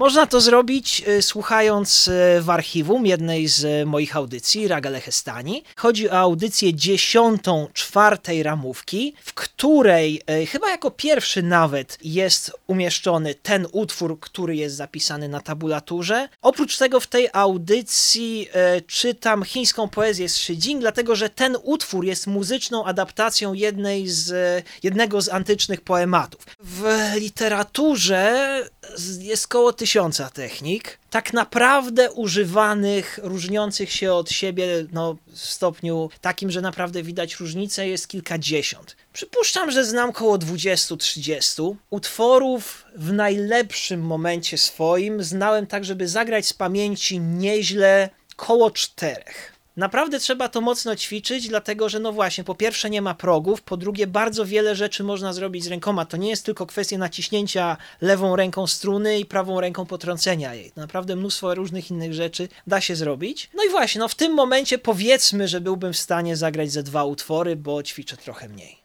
Można to zrobić słuchając w archiwum jednej z moich audycji, Raga Lechestani. Chodzi o audycję 10. czwartej ramówki, w której chyba jako pierwszy nawet jest umieszczony ten utwór, który jest zapisany na tabulaturze. Oprócz tego w tej audycji czytam chińską poezję z Shi Jing, dlatego że ten utwór jest muzyczną adaptacją jednego z antycznych poematów. W literaturze jest koło 1000 technik, tak naprawdę używanych, różniących się od siebie w stopniu takim, że naprawdę widać różnicę, jest kilkadziesiąt. Przypuszczam, że znam koło 20-30 utworów w najlepszym momencie swoim. Znałem tak, żeby zagrać z pamięci nieźle koło 4. Naprawdę trzeba to mocno ćwiczyć, dlatego że właśnie, po pierwsze nie ma progów, po drugie bardzo wiele rzeczy można zrobić z rękoma. To nie jest tylko kwestia naciśnięcia lewą ręką struny i prawą ręką potrącenia jej. Naprawdę mnóstwo różnych innych rzeczy da się zrobić. No i właśnie, w tym momencie powiedzmy, że byłbym w stanie zagrać ze 2 utwory, bo ćwiczę trochę mniej.